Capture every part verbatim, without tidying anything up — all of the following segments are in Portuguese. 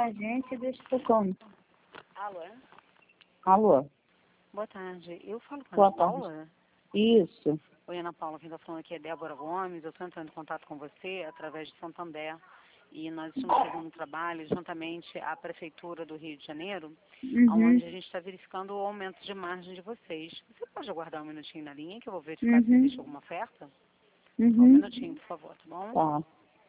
da agência deste Tocão. Alô? Alô? Boa tarde. Eu falo com a Boa Ana tarde. Paula? Isso. Oi, Ana Paula. Quem está falando aqui é Débora Gomes. Eu estou entrando em contato com você através de Santander. E nós estamos fazendo um trabalho juntamente à Prefeitura do Rio de Janeiro, Uhum. onde a gente está verificando o aumento de margem de vocês. Você pode aguardar um minutinho na linha que eu vou verificar se Uhum. existe alguma oferta? Só um Uhum. minutinho, por favor, tá bom? Tá.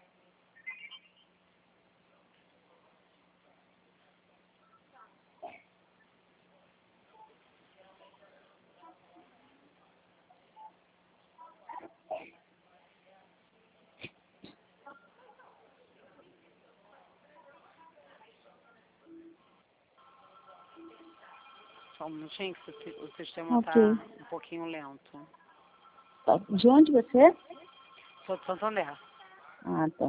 Só um minutinho que o si- o sistema está Ok. um pouquinho lento. Tá. De onde você é? Sou de Santander. Ah, tá.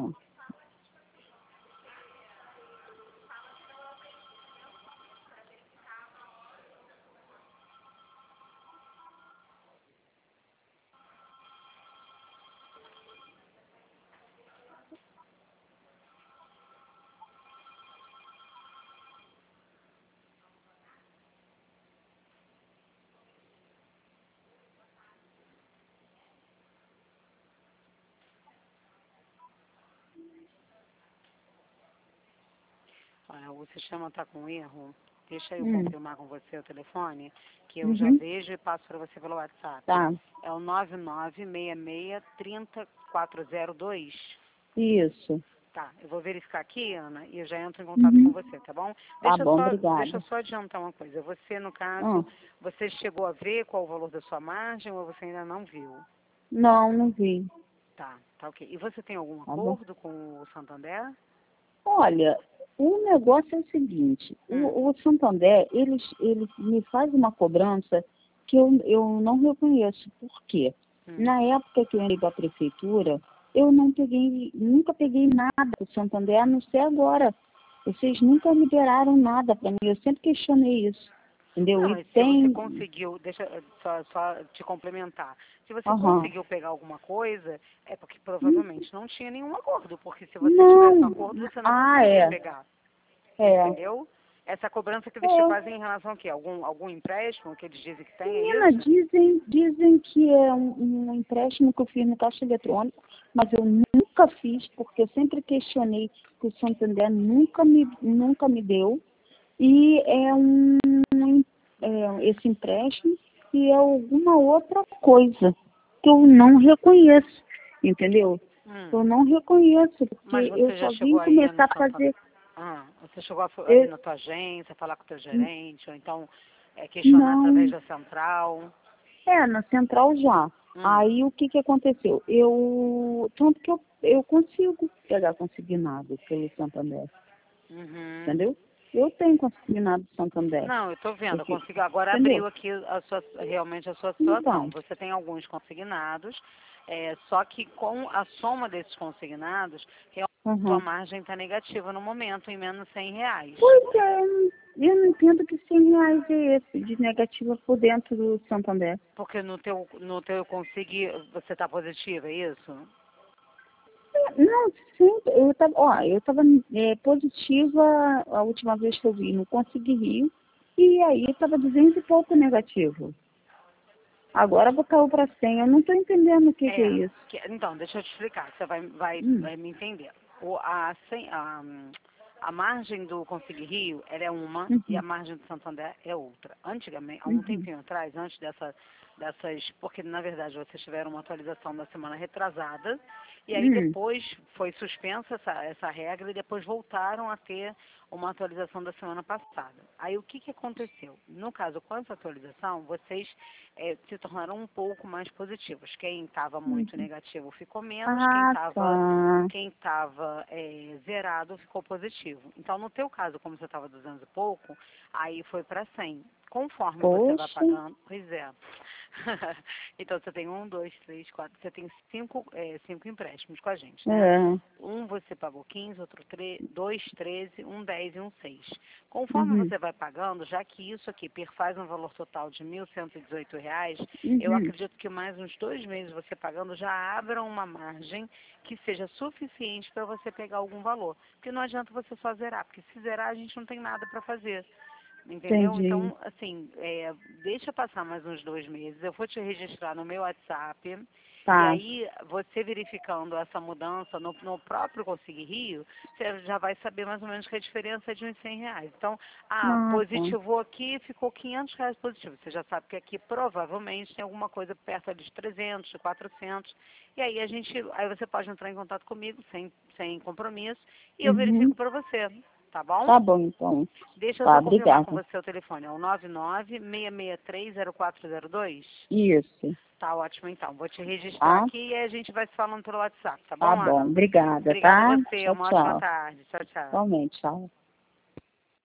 Olha, o sistema está com erro. Deixa eu Hum. confirmar com você o telefone, que eu já Uhum. vejo e passo para você pelo WhatsApp. Tá. É o nove nove seis seis três zero quatro zero dois. Isso. Tá, eu vou verificar aqui, Ana, e eu já entro em contato com Uhum. você, tá bom? Tá Deixa eu bom, só, deixa eu obrigada. só adiantar uma coisa. Você, no Ah, caso, você chegou a ver qual o valor da sua margem ou você ainda não viu? não, não vi. Tá, tá ok. E você tem algum Tá bom. acordo com o Santander? Olha, o negócio é o seguinte, Hum, o, o Santander, ele, ele me faz uma cobrança que eu, eu não reconheço. Por quê? hum. Na época que eu entrei para a prefeitura, eu não peguei, nunca peguei nada do Santander, a não ser agora. Vocês nunca liberaram nada para mim, eu sempre questionei isso, entendeu? Não, E mas se você tem, conseguiu, deixa eu só, só te complementar. Se você aham, conseguiu pegar alguma coisa, é porque Hum, provavelmente não tinha nenhum acordo, porque se você tivesse um não, acordo, você não ah, conseguiria é, pegar, é, entendeu? Essa cobrança que eles te é. fazem em relação a quê? Algum, algum empréstimo que eles dizem que tem, é Menina, isso? dizem, dizem que é um, um empréstimo que eu fiz no caixa eletrônico, mas eu nunca fiz, porque eu sempre questionei que o Santander nunca me, nunca me deu. E é um, um- é, esse empréstimo e é alguma outra coisa que eu não reconheço, entendeu? Hum. Eu não reconheço, Mas porque eu você já só chegou vim aí começar no a Santander? fazer. Ah, você chegou a f- aí Eu, na tua agência, falar com o teu gerente, ou então é, questionar através não. da central? É, na central já. Hum. Aí o que que aconteceu? Eu, tanto que eu, eu consigo pegar consignado pelo Santander, Uhum. entendeu? Eu tenho consignado do Santander. Não, eu estou vendo, eu Porque, consigo, agora entendeu? abriu aqui a sua, realmente a sua situação. Então, Você tem alguns consignados, é, só que com a soma desses consignados, realmente a sua uhum. margem está negativa no momento, em menos cem reais. Pois é, eu não entendo que cem reais é esse de negativa por dentro do Santander. Porque no teu, no teu consegui, você está positiva, é isso? Não, sempre, eu estava, ó, eu estava é, positiva a última vez que eu vi, não consegui rir, e aí estava duzentos e pouco negativo. Agora vou caiu para cem. Eu não estou entendendo o que, que é É, isso. que- então, deixa eu te explicar, você vai, vai, Hum, vai me entender. O, a, cem- a, a margem do Consigue Rio, ela é uma e a uhum, margem do Santander é outra. Antigamente, há um uhum, tempinho atrás, antes dessa, dessas, porque na verdade vocês tiveram uma atualização da semana retrasada, e aí hum. depois foi suspensa essa, essa regra e depois voltaram a ter uma atualização da semana passada. Aí o que, que aconteceu? No caso, com essa atualização, vocês eh, se tornaram um pouco mais positivos. Quem estava muito Uhum. negativo ficou menos, quem Ah, estava tá. quem estava zerado ficou positivo. Então, no teu caso, como você estava duzentos e pouco, aí foi para cem. Conforme você vai Poxa. pagando, pois é. Então você tem um, dois, três, quatro, você tem cinco, é, cinco empréstimos com a gente, né? É. Um você pagou quinze, outro tre dois, treze, um dez e um seis. Conforme Uhum. você vai pagando, já que isso aqui perfaz um valor total de mil cento e dezoito reais, Uhum. eu acredito que mais uns dois meses você pagando já abra uma margem que seja suficiente para você pegar algum valor. Porque não adianta você só zerar, porque se zerar a gente não tem nada para fazer. Entendeu? Entendi. Então, assim, é, deixa passar mais uns dois meses. Eu vou te registrar no meu WhatsApp. E Tá. aí, você verificando essa mudança no, no próprio Conseguir Rio, você já vai saber mais ou menos que a diferença é de uns cem reais. Então, ah, Ah, tá. positivou aqui, ficou quinhentos reais positivo. Você já sabe que aqui provavelmente tem alguma coisa perto ali de trezentos, de quatrocentos. E aí a gente, aí você pode entrar em contato comigo sem, sem compromisso e eu verifico Uhum. para você. Tá bom? Tá bom, então. Deixa eu Tá, só confirmar com obrigada. você o telefone. É o nove nove, seis seis três, zero quatro zero dois? Isso. Tá ótimo, então. Vou te registrar Tá? aqui e a gente vai se falando pelo WhatsApp, tá Tá bom, bom. Ana? Obrigada, Obrigada a tá? você. Tchau, Uma ótima tchau. tarde. Tchau, tchau. Igualmente, tchau.